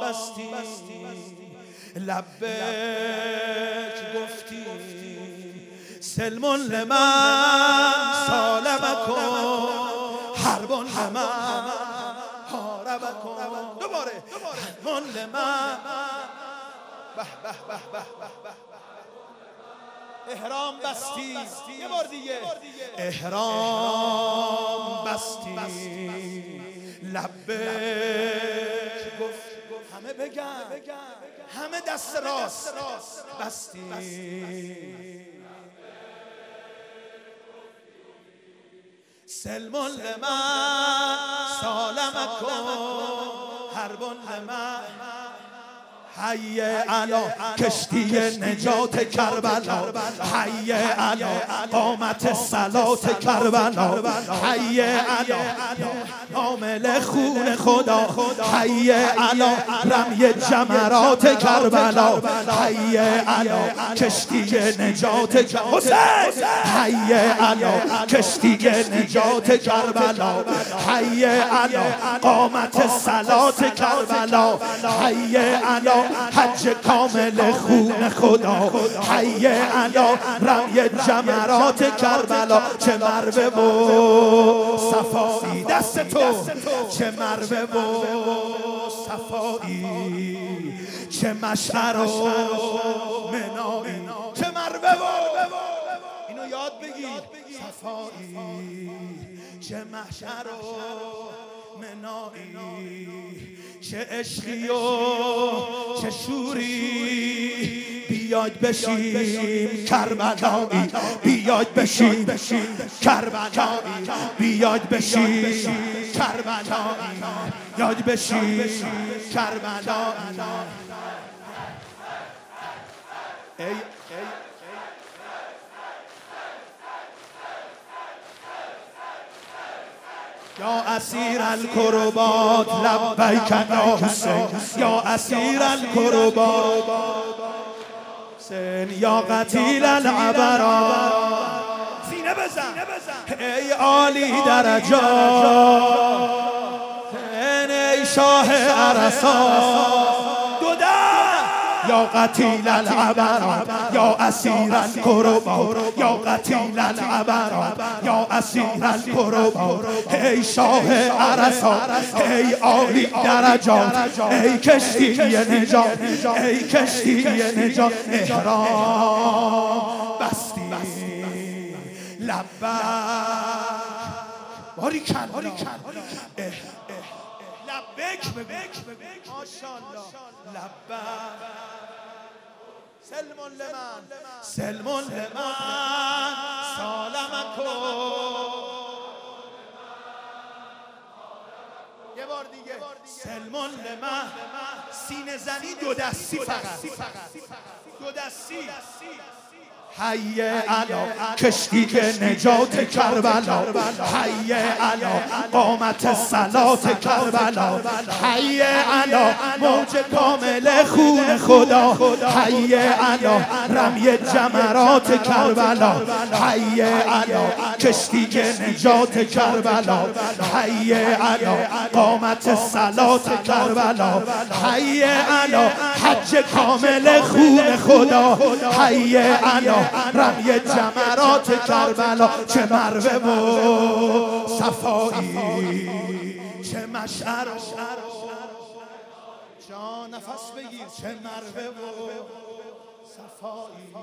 بستی لبک گفتی سلم لمن سالمکم حرب لمن حاربکم دوباره سلم لمن به به به به احرام بستی یه بار دیگه احرام بستی لبک گفت همه بگن همه دست راست بستی سلم لمن سالمکم حرب لمن حی علی کشتی نجات کربلا حی علی قامت صلات کربلا حی علی حامل خون خدا حی علی رمی جمرات کربلا حی علی کشتی نجات حسین حی علی کشتی نجات کربلا حی علی قامت صلات کربلا حی علی حج کامل خون خدا حی علی رمی جمرات کربلا چه مروه و صفایی دست تو چه مروه و صفایی چه مشعر و منایی چه مروه و اینو یاد بگید صفایی چه محشر و منایی چه عشقی و چه شوری بیاید بشیم کربلایی بیاید بشیم کربلایی بیاید بشیم کربلایی یاد بشیم کربلایی یا اسیر الکربات لبیک یا حسین یا اسیر الکربات حسین یا قتیل العبرات سینه بزن ای عالی درجات ای شاه عرصات یا قتیل العبرات یا اسیر الکربات یا قتیل العبرات یا اسیر الکربات ای شاه عرصات ای عالی درجات ای کشتی نجات ای کشتی نجات احرام بستی لبک باریکن لبک ماشاءالله لبک سلم لمن سلم لمن سالمکم یه بار دیگه سلم لمن سینه زنی دو دستی فقط دو دستی حی علی کشتی نجات کربلا حی علی قامت صلات کربلا حی علی موج کامل خون خدا حی علی رمی جمرات کربلا حی علی کشتی نجات کربلا حی علی قامت صلات کربلا حی علی حج کامل خون خدا حی علی رمی جمرات کربلا چه مروه و صفایی چه مشعر و جان نفس بگیر چه مروه و صفایی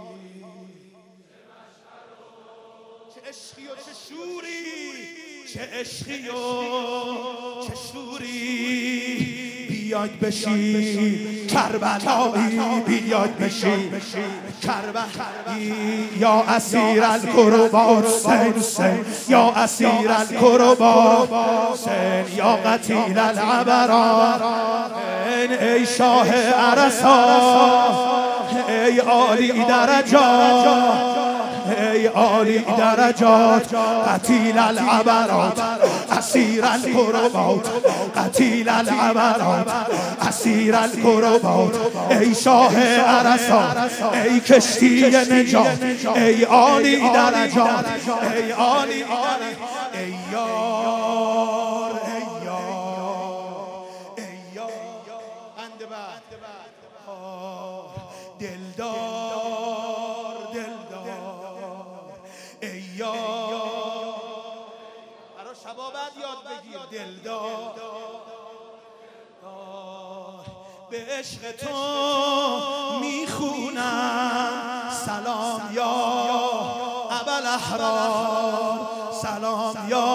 چه عشقی و چه شوری چه عشقی و چه شوری بیاید بشیم کربلایی بیاید بشیم کربلایی یا اسیر الکربات حسین یا اسیر الکربات حسین یا قتیل العبرات ای شاه عرصات ای عالی درجات ای عالی درجات قتیل العبرات اسیر الکربات قتیل العبرات اسیر الکربات ای شاه عرصات ای کشتی نجات ای عالی درجات ای عالی ای یار ای یار ای یار دلدار ای یار برای شبا بعد یاد بگیر دلدار به عشق تو میخونم سلام یا ابوالاحرار سلام یا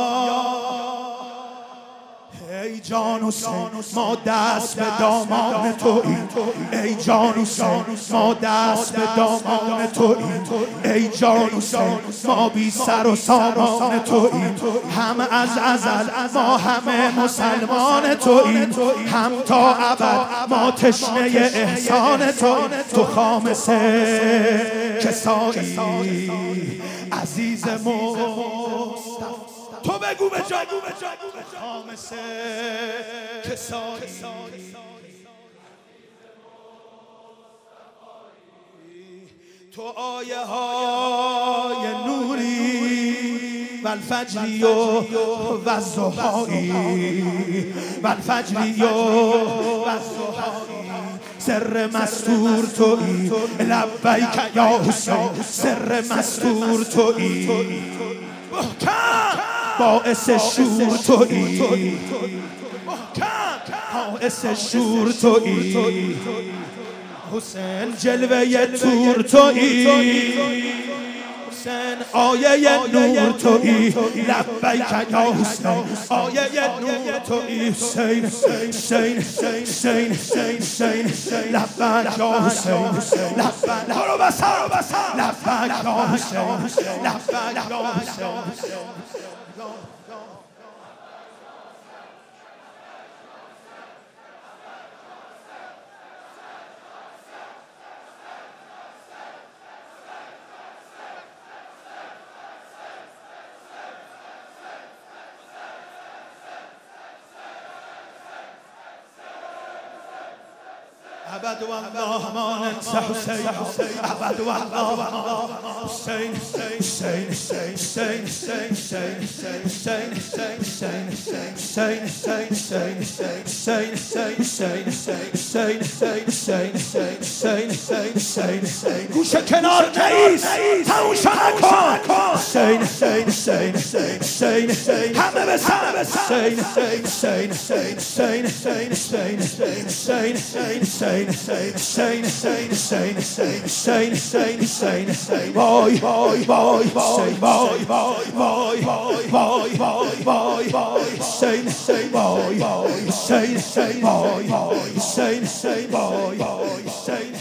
ای جان حسین ما دست به دامان توییم ای جان حسین ما دست به دامان توییم ای جان حسین ما بی سر و سامان توییم هم از ازل ما همه مسلمان توییم هم تا ابد ما تشنه احسان توییم تو خامسه کسایی عزیز مصطفی تو بگو به جا خامسه کسایی تو آیه های نوری و الفجری و الضحایی و الفجری و الضحایی سر مستور تویی لبیک یا حسین سر مستور تویی باعث شور تویی باعث شور تویی حسین جلوه تور تویی حسین آیه نور تویی لبیک یا حسین آیه نور تویی حسین حسین حسین حسین لبیک یا حسین لبیک برو بسر لبیک یا حسین لبیک یا حسین أبد والله ما ننسى حسين أبد والله حسين حسين حسين حسين حسين حسين حسين حسين حسين حسين حسين حسين حسين حسين حسين حسين حسين گوش کنار نیست تموش نکن حسین حسین حسین حسین حسین همه به سر حسین حسین حسین حسین حسین حسین حسین حسین حسین حسین حسین حسین حسین وای وای وای وای وای وای وای وای وای وای حسین حسین وای حسین حسین وای حسین حسین وای حسین